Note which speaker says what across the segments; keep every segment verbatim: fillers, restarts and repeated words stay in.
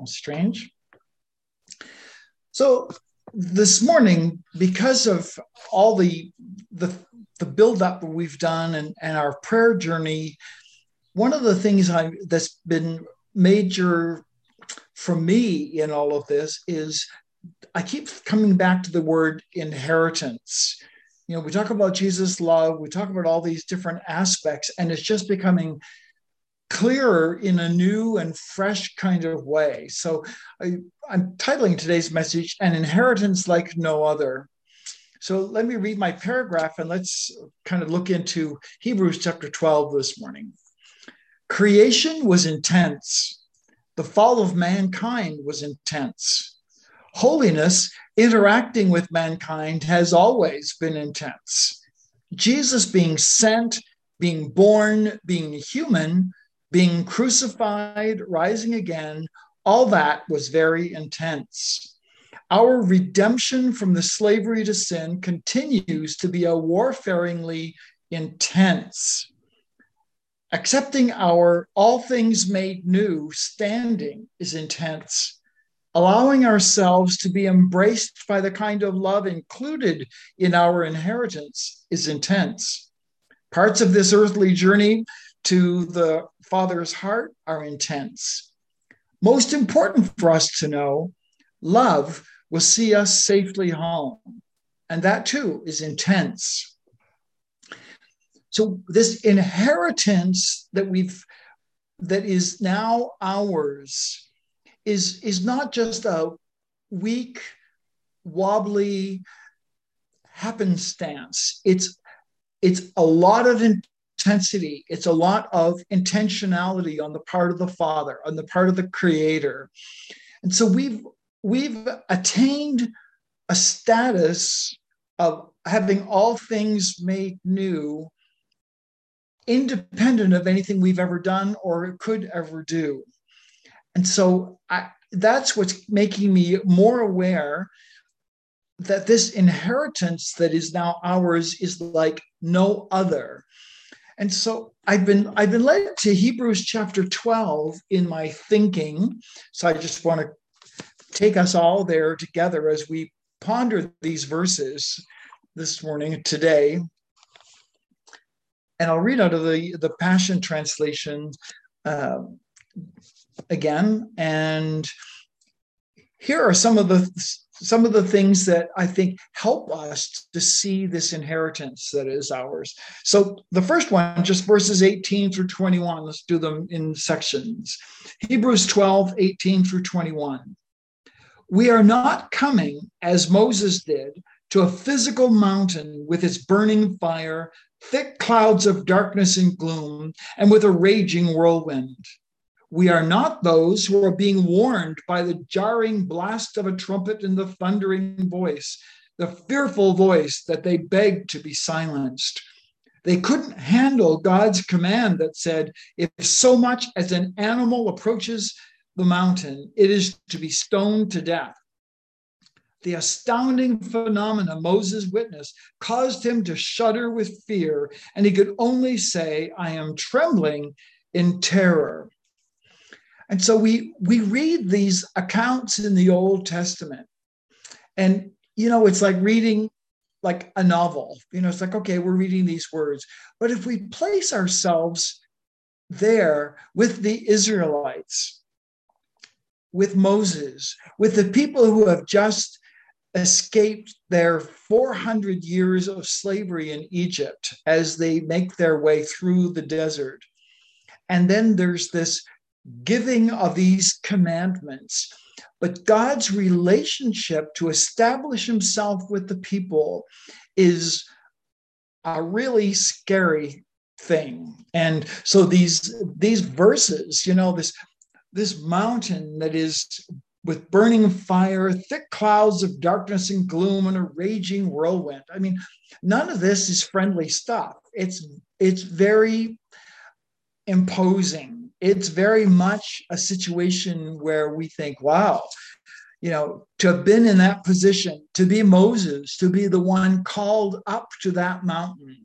Speaker 1: sounds strange. So this morning, because of all the the, the build-up we've done and, and our prayer journey, one of the things I, that's been major for me in all of this is I keep coming back to the word inheritance. You know, we talk about Jesus' love, we talk about all these different aspects, and it's just becoming clearer in a new and fresh kind of way. So I, I'm titling today's message, An Inheritance Like No Other. So let me read my paragraph and let's kind of look into Hebrews chapter twelve this morning. Creation was intense. The fall of mankind was intense. Holiness interacting with mankind has always been intense. Jesus being sent, being born, being human, being crucified, rising again, all that was very intense. Our redemption from the slavery to sin continues to be a warfaringly intense. Accepting our all things made new standing is intense. Allowing ourselves to be embraced by the kind of love included in our inheritance is intense. Parts of this earthly journey to the Father's heart are intense. Most important for us to know, love will see us safely home, and that too is intense. So this inheritance that we've that is now ours is, is not just a weak, wobbly happenstance. It's it's a lot of intensity. It's a lot of intentionality on the part of the Father, on the part of the Creator. And so we've we've attained a status of having all things made new, independent of anything we've ever done or could ever do. And so I, that's what's making me more aware that this inheritance that is now ours is like no other. And so I've been I've been led to Hebrews chapter twelve in my thinking. So I just want to take us all there together as we ponder these verses this morning, today. And I'll read out of the, the Passion Translation uh, again. And here are some of the some of the things that I think help us to see this inheritance that is ours. So the first one, just verses eighteen through twenty-one. Let's do them in sections. Hebrews twelve, eighteen through twenty-one. We are not coming, as Moses did, to a physical mountain with its burning fire, thick clouds of darkness and gloom, and with a raging whirlwind. We are not those who are being warned by the jarring blast of a trumpet and the thundering voice, the fearful voice that they begged to be silenced. They couldn't handle God's command that said, if so much as an animal approaches the mountain, it is to be stoned to death. The astounding phenomena Moses witnessed caused him to shudder with fear, and he could only say, I am trembling in terror. And so we, we read these accounts in the Old Testament, and, you know, it's like reading like a novel. You know, it's like, okay, we're reading these words. But if we place ourselves there with the Israelites, with Moses, with the people who have just escaped their four hundred years of slavery in Egypt as they make their way through the desert. And then there's this giving of these commandments. But God's relationship to establish himself with the people is a really scary thing. And so these, these verses, you know, this, this mountain that is with burning fire, thick clouds of darkness and gloom, and a raging whirlwind. I mean, none of this is friendly stuff. It's, it's very imposing. It's very much a situation where we think, wow, you know, to have been in that position, to be Moses, to be the one called up to that mountain,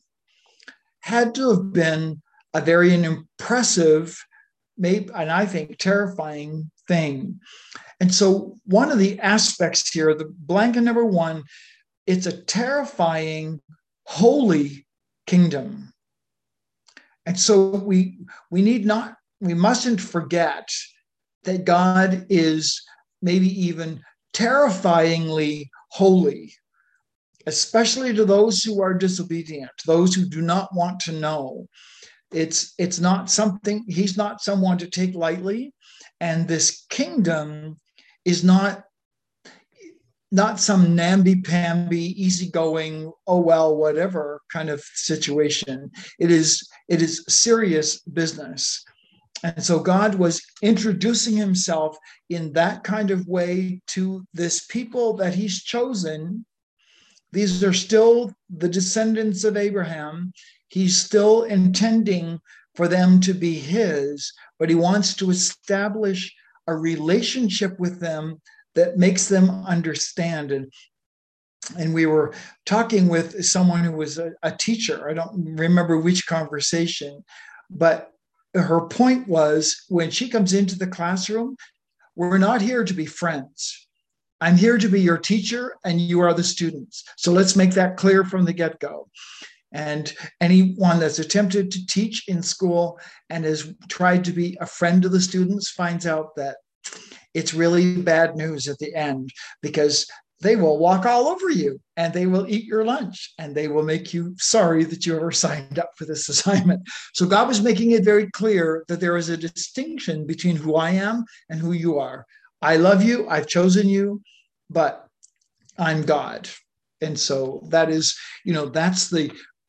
Speaker 1: had to have been a very impressive, maybe, and I think terrifying thing. And so one of the aspects here, the blanket number one, it's a terrifying, holy kingdom. And so we we need not, we mustn't forget that God is maybe even terrifyingly holy, especially to those who are disobedient, those who do not want to know. It's it's not something, he's not someone to take lightly. And this kingdom is not not some namby-pamby, easygoing, oh well, whatever kind of situation. It is it is serious business. And so God was introducing himself in that kind of way to this people that he's chosen. These are still the descendants of Abraham. He's still intending for them to be his, but he wants to establish a relationship with them that makes them understand. And, and we were talking with someone who was a, a teacher. I don't remember which conversation, but her point was, when she comes into the classroom, we're not here to be friends. I'm here to be your teacher and you are the students. So let's make that clear from the get-go. And anyone that's attempted to teach in school and has tried to be a friend to the students finds out that it's really bad news at the end, because they will walk all over you and they will eat your lunch and they will make you sorry that you ever signed up for this assignment. So God was making it very clear that there is a distinction between who I am and who you are. I love you, I've chosen you, but I'm God. And so that is, you know, that's the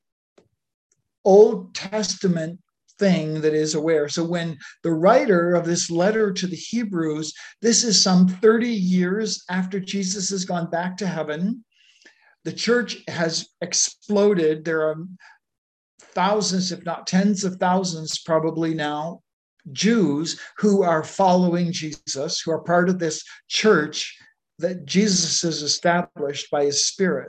Speaker 1: Old Testament thing that is aware. So when the writer of this letter to the Hebrews, this is some thirty years after Jesus has gone back to heaven, the church has exploded. There are thousands, if not tens of thousands probably now, Jews who are following Jesus, who are part of this church that Jesus has established by his Spirit.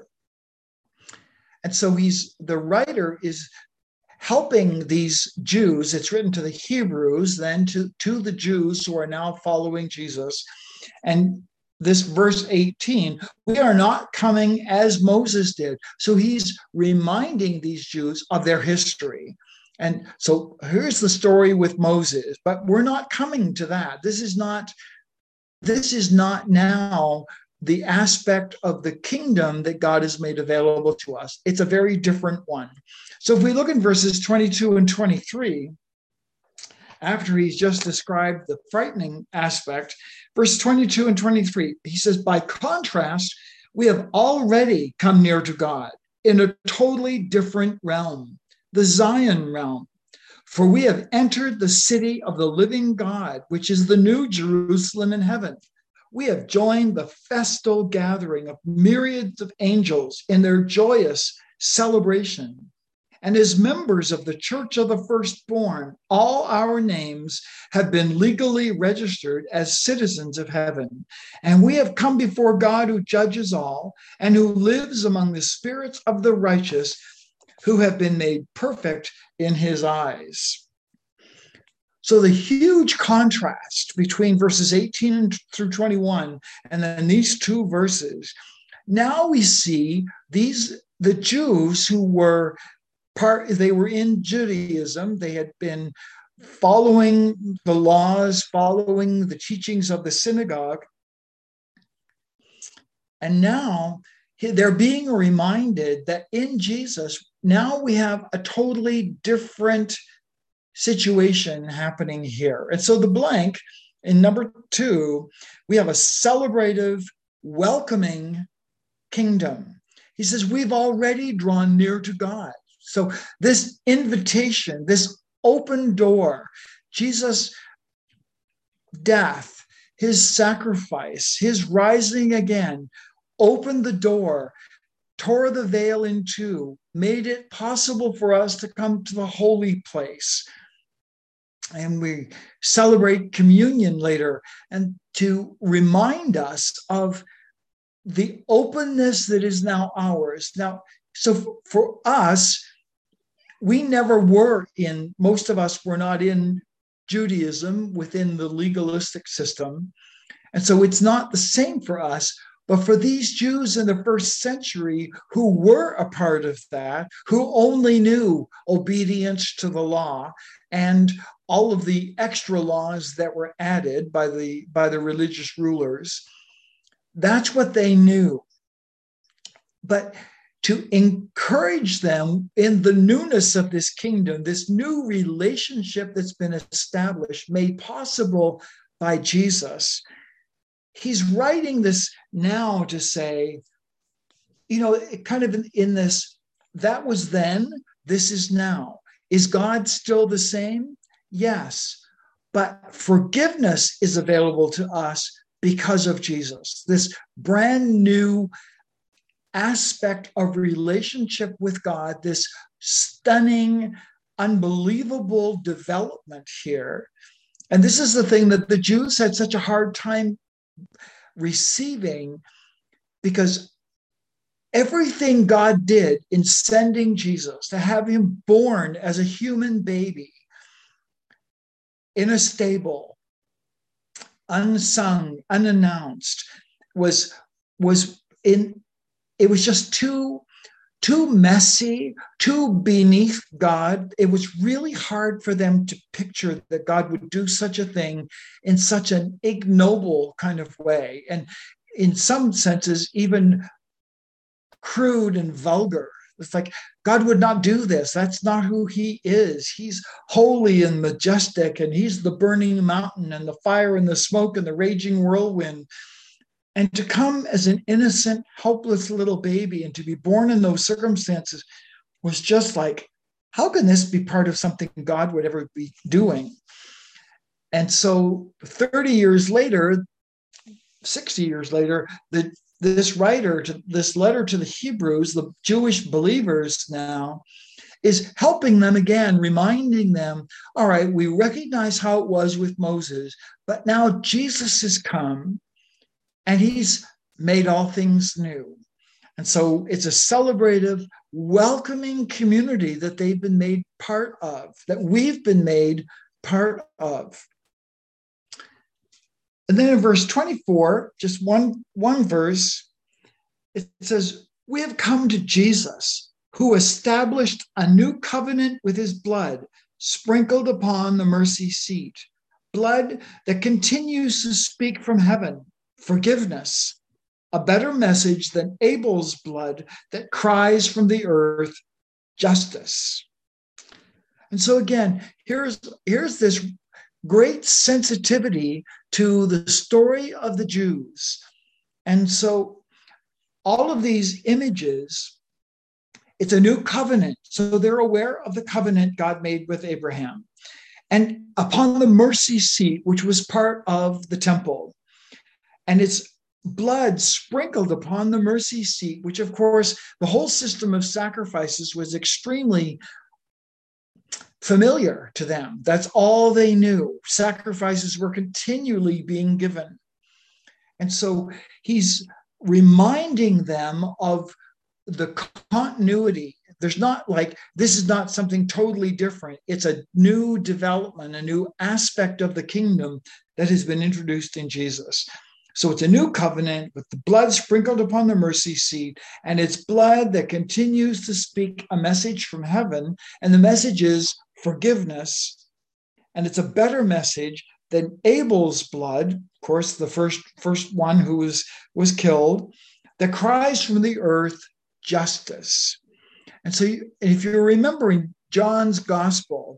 Speaker 1: And so he's, the writer is helping these Jews. It's written to the Hebrews, then to, to the Jews who are now following Jesus. And this verse eighteen, we are not coming as Moses did. So he's reminding these Jews of their history. And so here's the story with Moses, but we're not coming to that. This is not, this is not now the aspect of the kingdom that God has made available to us. It's a very different one. So if we look in verses twenty-two and twenty-three, after he's just described the frightening aspect, verse twenty-two and twenty-three, he says, by contrast, we have already come near to God in a totally different realm, the Zion realm. For we have entered the city of the living God, which is the new Jerusalem in heaven. We have joined the festal gathering of myriads of angels in their joyous celebration. And as members of the Church of the Firstborn, all our names have been legally registered as citizens of heaven. And we have come before God who judges all and who lives among the spirits of the righteous who have been made perfect in his eyes. So the huge contrast between verses eighteen through twenty-one and then these two verses, now we see these, the Jews who were part, they were in Judaism, they had been following the laws, following the teachings of the synagogue. And now they're being reminded that in Jesus, now we have a totally different situation happening here. And so the blank in number two, we have a celebrative, welcoming kingdom. He says, we've already drawn near to God. So this invitation, this open door, Jesus' death, his sacrifice, his rising again, opened the door, tore the veil in two, made it possible for us to come to the holy place. And we celebrate communion later, and to remind us of the openness that is now ours. Now, so for us, we never were in, most of us were not in Judaism within the legalistic system. And so it's not the same for us, but for these Jews in the first century who were a part of that, who only knew obedience to the law and all of the extra laws that were added by the, by the religious rulers, that's what they knew. But to encourage them in the newness of this kingdom, this new relationship that's been established, made possible by Jesus, he's writing this now to say, you know, kind of in, in this, that was then, this is now. Is God still the same? Yes. But forgiveness is available to us because of Jesus. This brand new aspect of relationship with God, this stunning, unbelievable development here. And this is the thing that the Jews had such a hard time receiving, because everything God did in sending Jesus, to have him born as a human baby in a stable, unsung, unannounced, was, was in, it was just too, too messy, too beneath God. It was really hard for them to picture that God would do such a thing in such an ignoble kind of way. And in some senses, even crude and vulgar. It's like, God would not do this. That's not who he is. He's holy and majestic, and he's the burning mountain and the fire and the smoke and the raging whirlwind. And to come as an innocent, helpless little baby and to be born in those circumstances was just like, how can this be part of something God would ever be doing? And so thirty years later, sixty years later, the, this writer, to this letter to the Hebrews, the Jewish believers now, is helping them again, reminding them, all right, we recognize how it was with Moses, but now Jesus has come, and he's made all things new. And so it's a celebrative, welcoming community that they've been made part of, that we've been made part of. And then in verse twenty-four, just one, one verse, it says, we have come to Jesus, who established a new covenant with his blood, sprinkled upon the mercy seat, blood that continues to speak from heaven, forgiveness, a better message than Abel's blood that cries from the earth, justice. And so again, here's, here's this great sensitivity to the story of the Jews. And so all of these images, it's a new covenant. So they're aware of the covenant God made with Abraham. And upon the mercy seat, which was part of the temple, and it's blood sprinkled upon the mercy seat, which of course the whole system of sacrifices was extremely familiar to them. That's all they knew. Sacrifices were continually being given. And so he's reminding them of the continuity. There's not like, this is not something totally different. It's a new development, a new aspect of the kingdom that has been introduced in Jesus. So it's a new covenant with the blood sprinkled upon the mercy seat, and it's blood that continues to speak a message from heaven. And the message is forgiveness. And it's a better message than Abel's blood, of course, the first, first one who was, was killed, that cries from the earth, justice. And so you, if you're remembering John's gospel,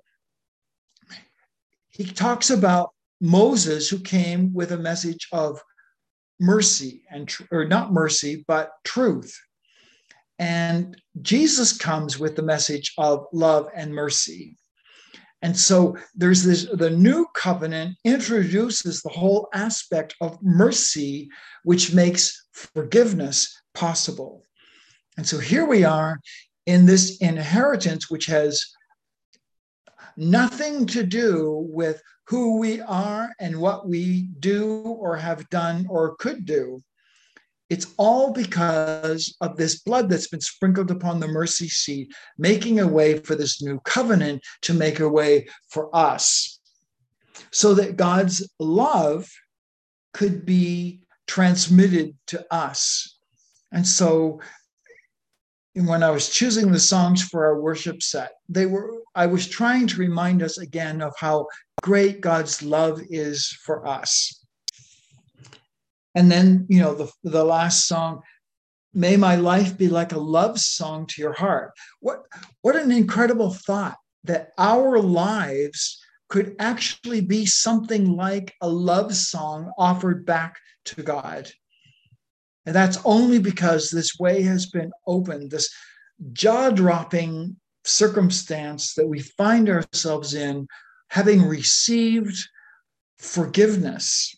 Speaker 1: he talks about Moses, who came with a message of mercy, and or not mercy, but truth. And Jesus comes with the message of love and mercy. And so there's this, the new covenant introduces the whole aspect of mercy, which makes forgiveness possible. And so here we are in this inheritance, which has nothing to do with who we are and what we do or have done or could do. It's all because of this blood that's been sprinkled upon the mercy seat, making a way for this new covenant to make a way for us. so that God's love could be transmitted to us. And so when I was choosing the songs for our worship set, they were I was trying to remind us again of how great God's love is for us. And then, you know, the, the last song, may my life be like a love song to your heart. What, what an incredible thought that our lives could actually be something like a love song offered back to God. And that's only because this way has been opened, this jaw-dropping circumstance that we find ourselves in, having received forgiveness.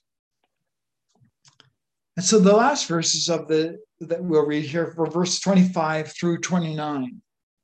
Speaker 1: And so the last verses of the that we'll read here for verse twenty-five through twenty-nine.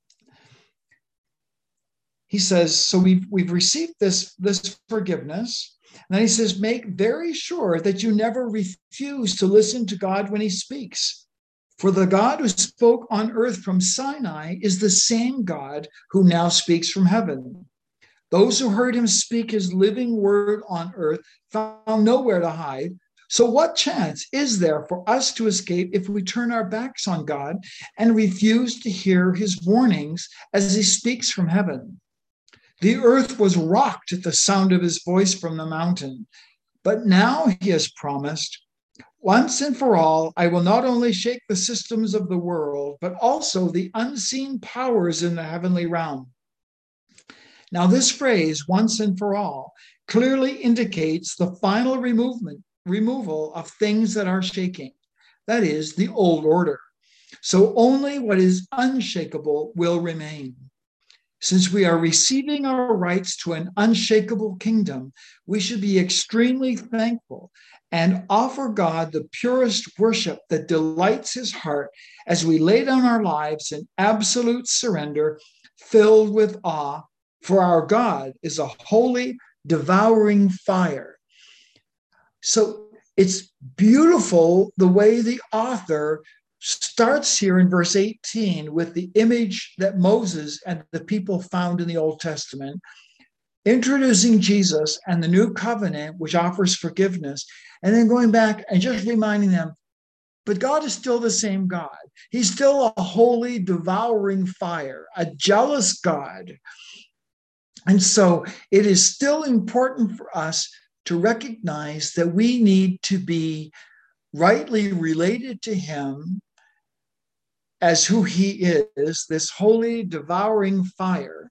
Speaker 1: He says, so we've, we've received this, this forgiveness. And then he says, make very sure that you never refuse to listen to God when he speaks. For the God who spoke on earth from Sinai is the same God who now speaks from heaven. Those who heard him speak his living word on earth found nowhere to hide. So what chance is there for us to escape if we turn our backs on God and refuse to hear his warnings as he speaks from heaven? The earth was rocked at the sound of his voice from the mountain. But now he has promised, once and for all, I will not only shake the systems of the world, but also the unseen powers in the heavenly realm. Now, this phrase, once and for all, clearly indicates the final removal, removal of things that are shaking. That is, the old order. So only what is unshakable will remain. Since we are receiving our rights to an unshakable kingdom, we should be extremely thankful and offer God the purest worship that delights his heart as we lay down our lives in absolute surrender, filled with awe, for our God is a holy, devouring fire. So it's beautiful the way the author starts here in verse eighteen with the image that Moses and the people found in the Old Testament, introducing Jesus and the new covenant, which offers forgiveness, and then going back and just reminding them, but God is still the same God. He's still a holy, devouring fire, a jealous God. And so it is still important for us to recognize that we need to be rightly related to him as who he is, this holy, devouring fire.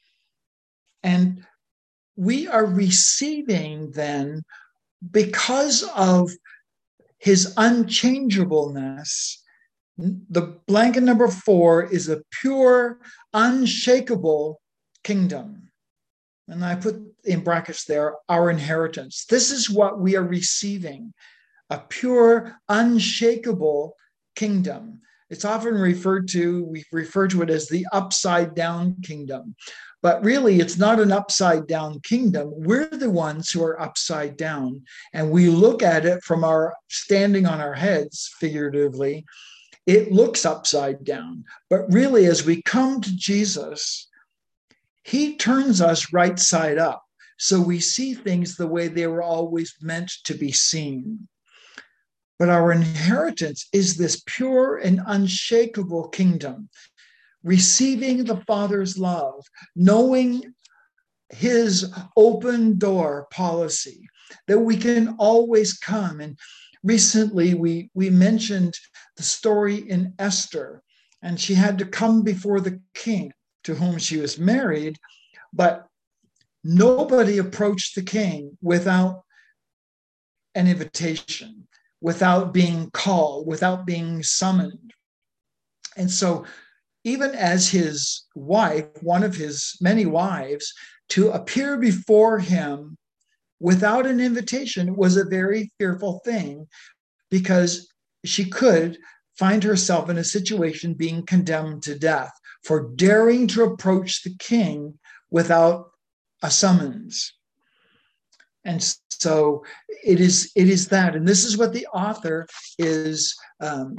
Speaker 1: And we are receiving then, because of his unchangeableness, the blanket number four is a pure, unshakable kingdom. And I put in brackets there, our inheritance. This is what we are receiving, a pure, unshakable kingdom. It's often referred to, we refer to it as the upside down kingdom. But really, it's not an upside down kingdom. We're the ones who are upside down. And we look at it from our standing on our heads, figuratively. It looks upside down. But really, as we come to Jesus, he turns us right side up. So we see things the way they were always meant to be seen. But our inheritance is this pure and unshakable kingdom, receiving the Father's love, knowing his open door policy, that we can always come. And recently we, we mentioned the story in Esther, and she had to come before the king to whom she was married, but nobody approached the king without an invitation, without being called, without being summoned. And so even as his wife, one of his many wives, to appear before him without an invitation was a very fearful thing, because she could find herself in a situation being condemned to death for daring to approach the king without a summons. And so it is, it is that. And this is what the author is, um,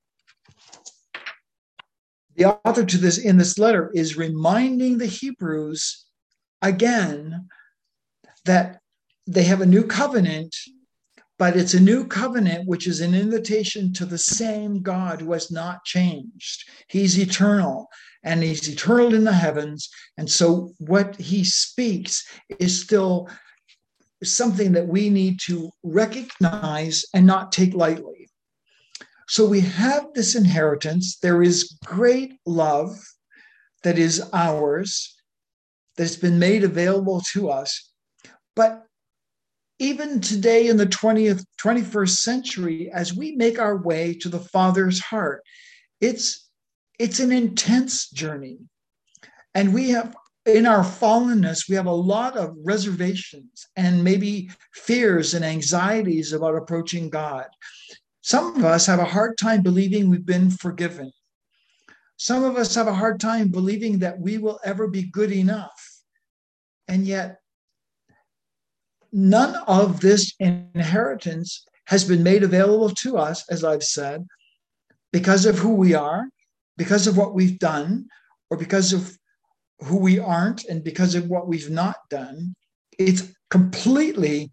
Speaker 1: the author to this in this letter is reminding the Hebrews again that they have a new covenant, but it's a new covenant, which is an invitation to the same God who has not changed. He's eternal, and he's eternal in the heavens. And so what he speaks is still something that we need to recognize and not take lightly. So we have this inheritance. There is great love that is ours, that's been made available to us. But even today in the twentieth, twenty-first century, as we make our way to the Father's heart, it's, it's an intense journey. And we have, in our fallenness, we have a lot of reservations and maybe fears and anxieties about approaching God. Some of us have a hard time believing we've been forgiven. Some of us have a hard time believing that we will ever be good enough. And yet, none of this inheritance has been made available to us, as I've said, because of who we are, because of what we've done, or because of who we aren't, and because of what we've not done. It's completely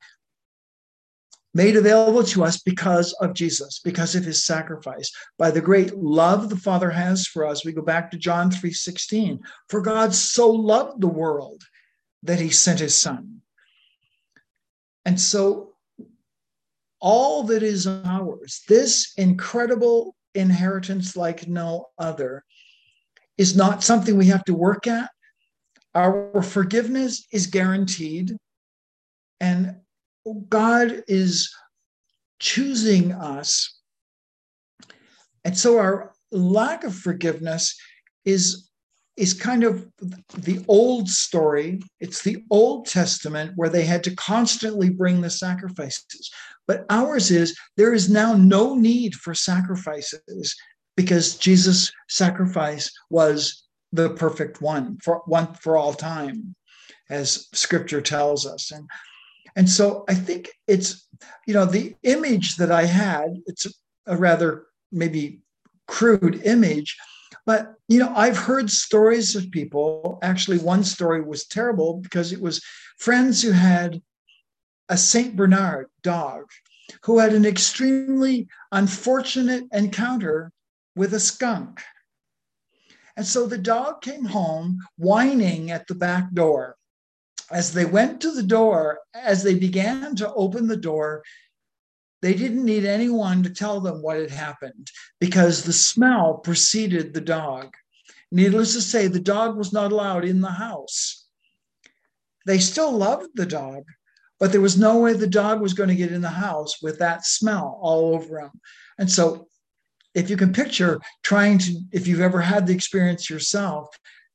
Speaker 1: made available to us because of Jesus, because of his sacrifice. By the great love the Father has for us, we go back to John three sixteen. For God so loved the world that he sent his Son. And so all that is ours, this incredible inheritance like no other, is not something we have to work at. Our forgiveness is guaranteed. And God is choosing us. And so our lack of forgiveness is, is kind of the old story. It's the Old Testament where they had to constantly bring the sacrifices. But ours is, there is now no need for sacrifices because Jesus' sacrifice was the perfect one for one for all time, as scripture tells us. And And so I think it's, you know, the image that I had, it's a rather maybe crude image, but, you know, I've heard stories of people. Actually, one story was terrible because it was friends who had a Saint Bernard dog who had an extremely unfortunate encounter with a skunk. And so the dog came home whining at the back door. As they went to the door, as they began to open the door, they didn't need anyone to tell them what had happened because the smell preceded the dog. Needless to say, the dog was not allowed in the house. They still loved the dog, but there was no way the dog was going to get in the house with that smell all over him. And so if you can picture trying to, if you've ever had the experience yourself,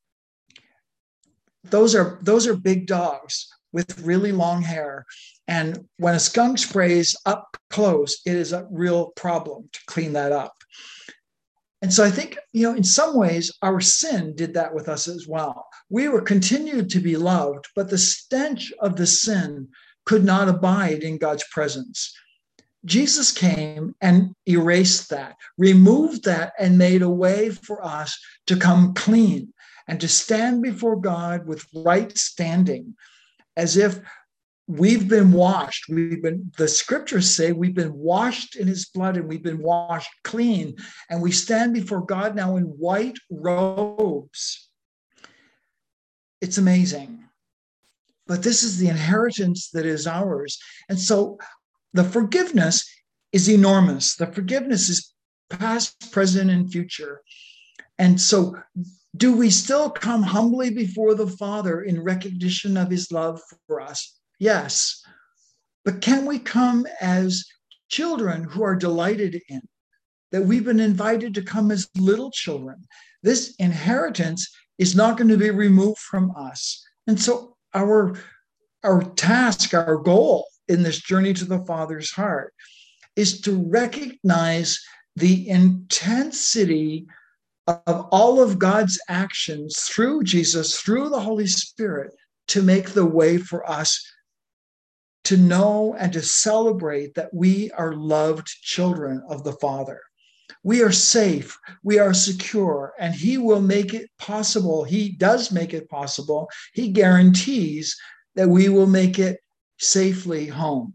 Speaker 1: Those are those are big dogs with really long hair. And when a skunk sprays up close, it is a real problem to clean that up. And so I think, you know, in some ways, our sin did that with us as well. We were continued to be loved, but the stench of the sin could not abide in God's presence. Jesus came and erased that, removed that, and made a way for us to come clean and to stand before God with right standing, as if we've been washed. We've been, the scriptures say we've been washed in his blood and we've been washed clean. And we stand before God now in white robes. It's amazing. But this is the inheritance that is ours. And so the forgiveness is enormous. The forgiveness is past, present, and future. And so do we still come humbly before the Father in recognition of his love for us? Yes. But can we come as children who are delighted in, that we've been invited to come as little children? This inheritance is not going to be removed from us. And so our, our task, our goal in this journey to the Father's heart is to recognize the intensity of all of God's actions through Jesus, through the Holy Spirit, to make the way for us to know and to celebrate that we are loved children of the Father. We are safe, we are secure, and he will make it possible. He does make it possible. He guarantees that we will make it safely home.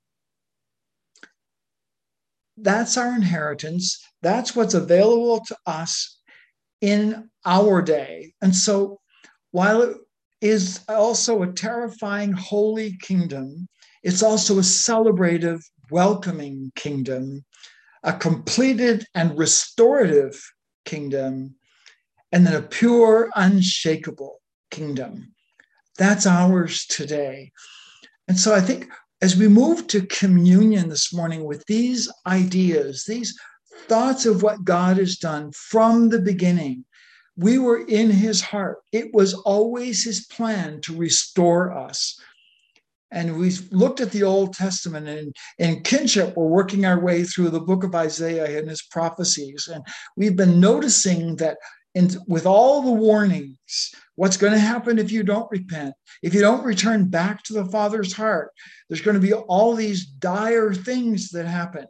Speaker 1: That's our inheritance. That's what's available to us in our day. And so while it is also a terrifying holy kingdom, it's also a celebrative, welcoming kingdom, a completed and restorative kingdom, and then a pure, unshakable kingdom. That's ours today. And so I think as we move to communion this morning with these ideas, these thoughts of what God has done from the beginning, we were in his heart. It was always his plan to restore us. And we've looked at the Old Testament, and in kinship, we're working our way through the book of Isaiah and his prophecies. And we've been noticing that in, with all the warnings, what's going to happen if you don't repent, if you don't return back to the Father's heart, there's going to be all these dire things that happen.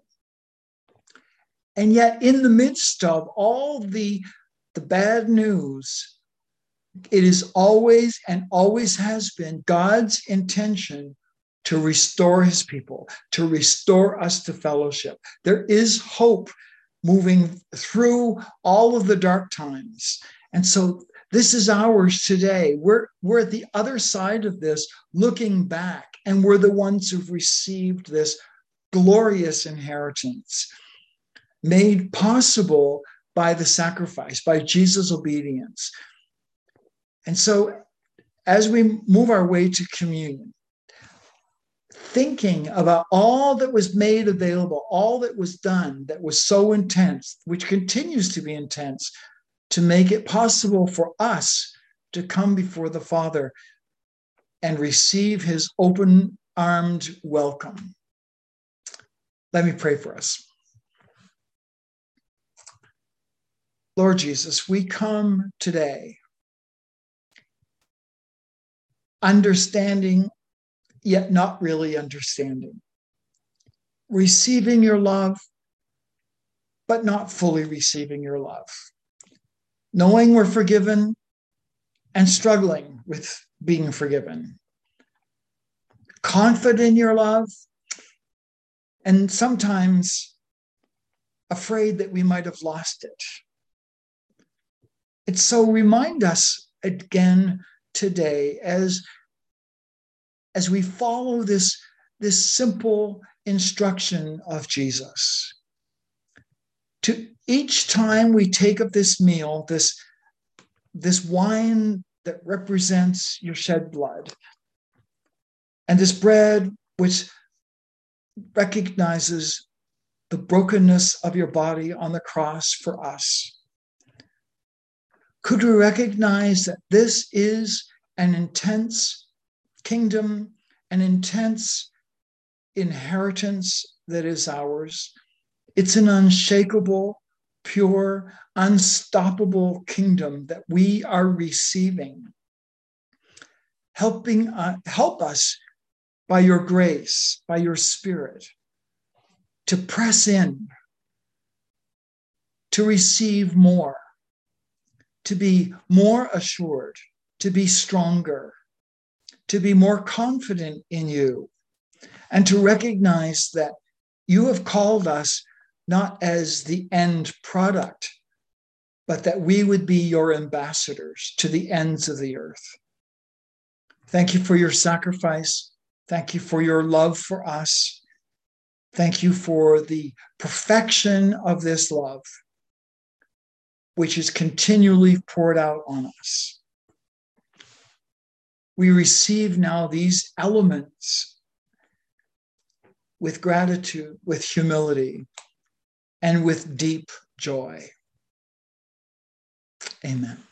Speaker 1: And yet, in the midst of all the, the bad news, it is always and always has been God's intention to restore his people, to restore us to fellowship. There is hope moving through all of the dark times. And so this is ours today. We're, we're at the other side of this, looking back, and we're the ones who've received this glorious inheritance made possible by the sacrifice, by Jesus' obedience. And so as we move our way to communion, thinking about all that was made available, all that was done that was so intense, which continues to be intense, to make it possible for us to come before the Father and receive his open-armed welcome. Let me pray for us. Lord Jesus, we come today understanding, yet not really understanding. Receiving your love, but not fully receiving your love. Knowing we're forgiven and struggling with being forgiven. Confident in your love, and sometimes afraid that we might have lost it. And so remind us again today as, as we follow this, this simple instruction of Jesus. To each time we take up this meal, this, this wine that represents your shed blood, and this bread which recognizes the brokenness of your body on the cross for us, could we recognize that this is an intense kingdom, an intense inheritance that is ours? It's an unshakable, pure, unstoppable kingdom that we are receiving. Helping, uh, help us by your grace, by your Spirit, to press in, to receive more, to be more assured, to be stronger, to be more confident in you, and to recognize that you have called us not as the end product, but that we would be your ambassadors to the ends of the earth. Thank you for your sacrifice. Thank you for your love for us. Thank you for the perfection of this love, which is continually poured out on us. We receive now these elements with gratitude, with humility, and with deep joy. Amen.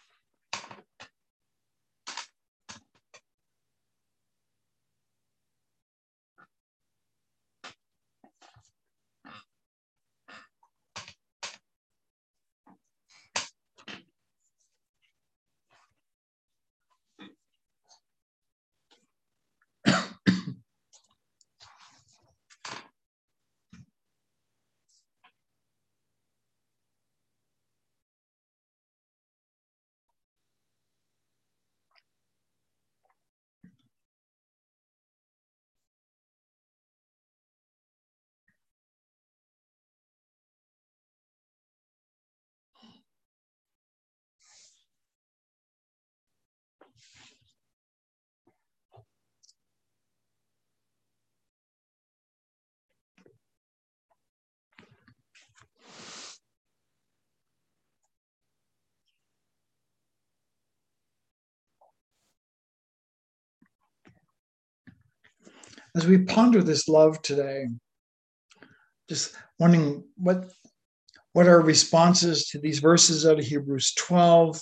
Speaker 1: as we ponder this love today, just wondering what, what are responses to these verses out of Hebrews twelve,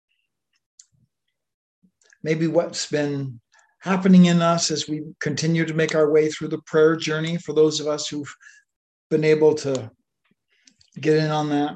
Speaker 1: maybe what's been happening in us as we continue to make our way through the prayer journey for those of us who've been able to get in on that.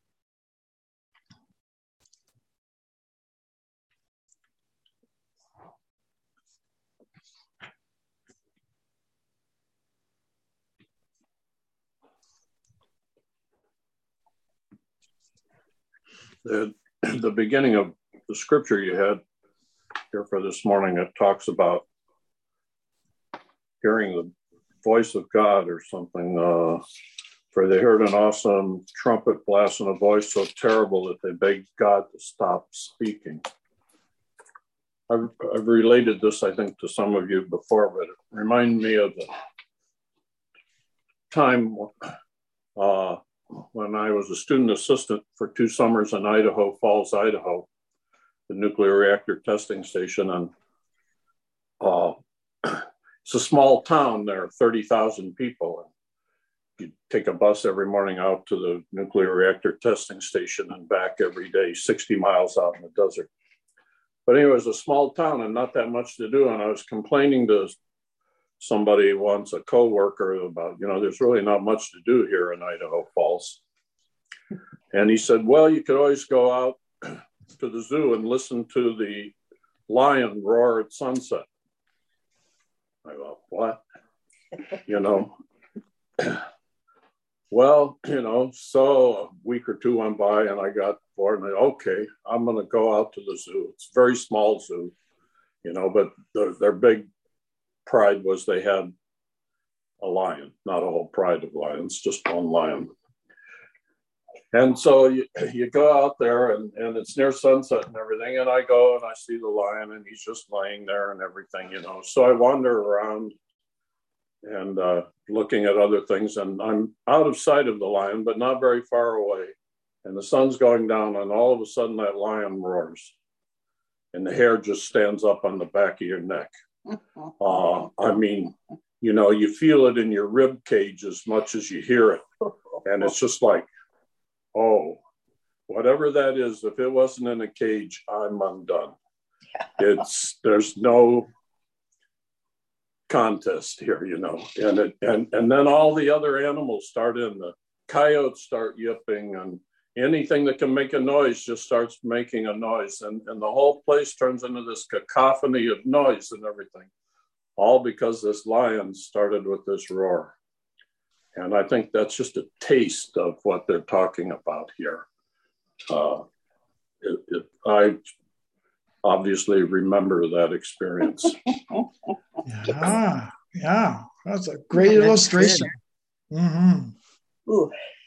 Speaker 2: The, the beginning of the scripture you had here for this morning, it talks about hearing the voice of God or something. Uh, for they heard an awesome trumpet blast and a voice so terrible that they begged God to stop speaking. I've, I've related this, I think, to some of you before, but it reminded me of the time uh, when I was a student assistant for two summers in Idaho Falls, Idaho, the nuclear reactor testing station. And uh, it's a small town. There are thirty thousand people. You take a bus every morning out to the nuclear reactor testing station and back every day, sixty miles out in the desert. But anyway, it was a small town and not that much to do. And I was complaining to somebody once, a coworker, about, you know, there's really not much to do here in Idaho Falls. And he said, well, you could always go out to the zoo and listen to the lion roar at sunset. I go, what? You know? Well, you know, so a week or two went by and I got bored and I, okay, I'm going to go out to the zoo. It's a very small zoo, you know, but the, their big pride was they had a lion, not a whole pride of lions, just one lion. And so you, you go out there and, and it's near sunset and everything. And I go and I see the lion and he's just laying there and everything, you know. So I wander around and uh, looking at other things, and I'm out of sight of the lion, but not very far away. And the sun's going down, and all of a sudden that lion roars, and the hair just stands up on the back of your neck. Uh, I mean, you know, you feel it in your rib cage as much as you hear it, and it's just like, oh, whatever that is, if it wasn't in a cage, I'm undone. It's there's no contest here, you know, and it, and and then all the other animals start in. The coyotes start yipping, and anything that can make a noise just starts making a noise, and and the whole place turns into this cacophony of noise and everything, all because this lion started with this roar. And I think that's just a taste of what they're talking about here. Uh, it, it, I obviously remember that experience.
Speaker 1: Yeah, yeah, that's a great yeah, illustration. Mm-hmm.
Speaker 3: Ooh.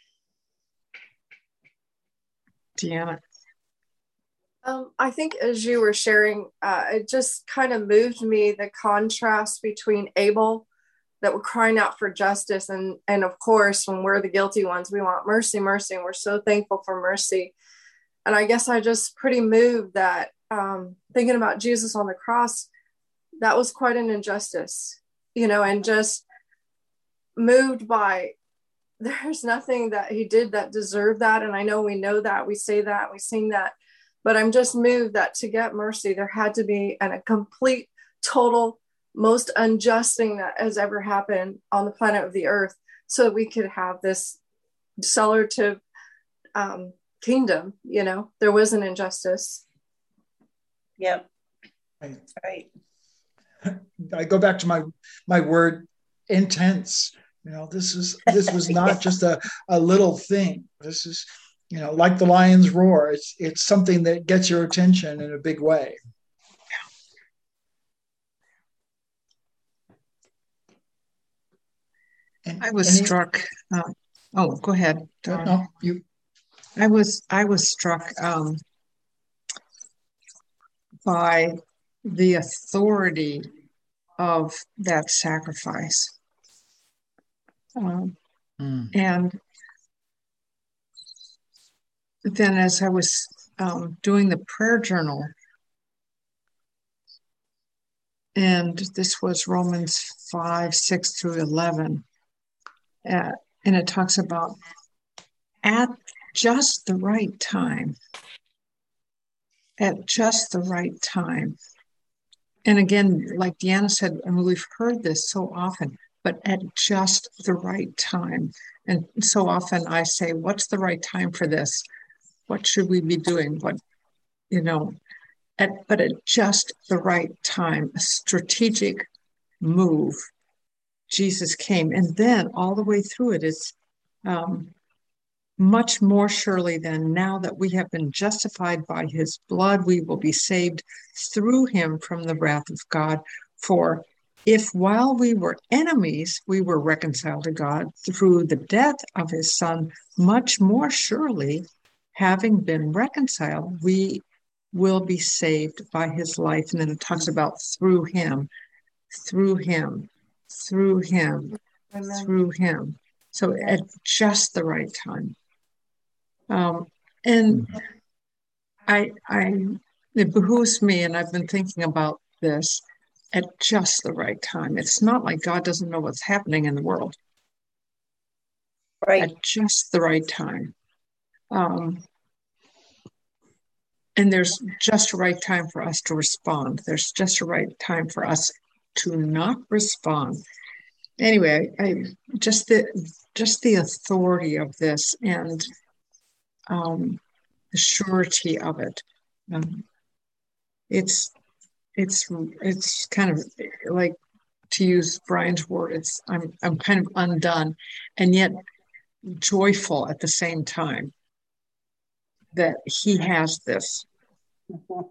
Speaker 4: Deanna.
Speaker 3: Um, I think as you were sharing, uh, it just kind of moved me, the contrast between Abel, that we're crying out for justice, and and of course, when we're the guilty ones, we want mercy, mercy, and we're so thankful for mercy. And I guess I just pretty moved that um, thinking about Jesus on the cross, that was quite an injustice, you know, and just moved by, there's nothing that he did that deserved that. And I know we know that, we say that, we sing that, but I'm just moved that to get mercy, there had to be an, a complete, total, most unjust thing that has ever happened on the planet of the earth, so that we could have this celebrative um, kingdom. You know, there was an injustice.
Speaker 4: Yep. Right. Right.
Speaker 1: I go back to my my word, intense. You know, this is this was not just a, a little thing. This is, you know, like the lion's roar. It's it's something that gets your attention in a big way.
Speaker 4: And, I was and struck. It, um, oh, go ahead.
Speaker 1: Uh, no, you.
Speaker 4: I was I was struck um, by the authority of that sacrifice, um, mm. and then as I was um, doing the prayer journal, and this was Romans five, six through eleven. Uh, and it talks about at just the right time, at just the right time. And again, like Deanna said, I mean, we've heard this so often, but at just the right time. And so often I say, what's the right time for this? What should we be doing? What, you know, at, but at just the right time, a strategic move, Jesus came. And then all the way through it is um, much more surely than now that we have been justified by his blood, we will be saved through him from the wrath of God. For if while we were enemies, we were reconciled to God through the death of his son, much more surely, having been reconciled, we will be saved by his life. And then it talks about through him, through him, through him, Amen. Through him. So at just the right time. Um, and I, I, it behooves me, and I've been thinking about this at just the right time. It's not like God doesn't know what's happening in the world.
Speaker 5: Right.
Speaker 4: At just the right time. Um, and there's just a right time for us to respond. There's just a right time for us to not respond. Anyway, I just the just the authority of this and um, the surety of it. Um, it's it's it's kind of like, to use Brian's word, it's I'm I'm kind of undone, and yet joyful at the same time that he has this.
Speaker 5: Mm-hmm.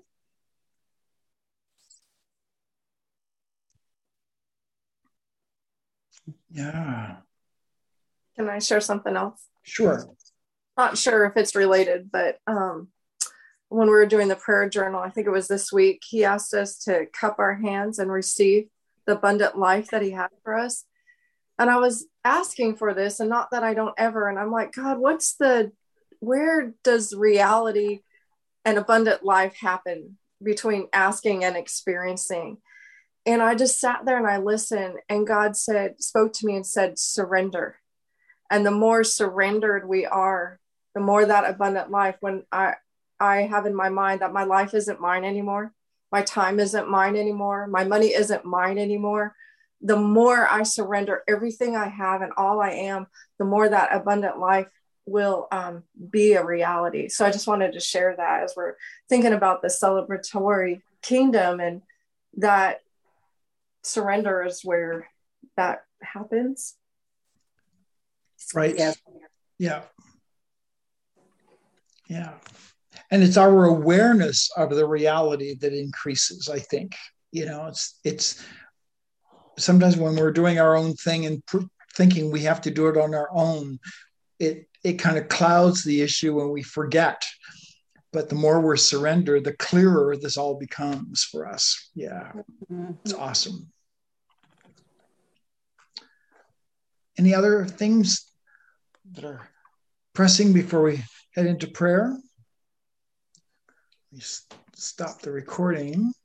Speaker 1: Yeah.
Speaker 3: Can I share something else?
Speaker 1: Sure.
Speaker 3: Not sure if it's related, but um, when we were doing the prayer journal, I think it was this week, he asked us to cup our hands and receive the abundant life that he had for us. And I was asking for this, and not that I don't ever, and I'm like, God, what's the, where does reality and abundant life happen between asking and experiencing? And I just sat there and I listened, and God said, spoke to me and said, surrender. And the more surrendered we are, the more that abundant life, when I, I have in my mind that my life isn't mine anymore, my time isn't mine anymore, my money isn't mine anymore. The more I surrender everything I have and all I am, the more that abundant life will um, be a reality. So I just wanted to share that as we're thinking about the celebratory kingdom, and that surrender is where that happens.
Speaker 1: Right.
Speaker 5: Yeah.
Speaker 1: Yeah. Yeah. And it's our awareness of the reality that increases, I think. You know, it's it's sometimes when we're doing our own thing and pr- thinking we have to do it on our own, it it kind of clouds the issue and we forget. But the more we're surrendered, the clearer this all becomes for us. Yeah. Mm-hmm. It's awesome. Any other things that are pressing before we head into prayer? We stop the recording.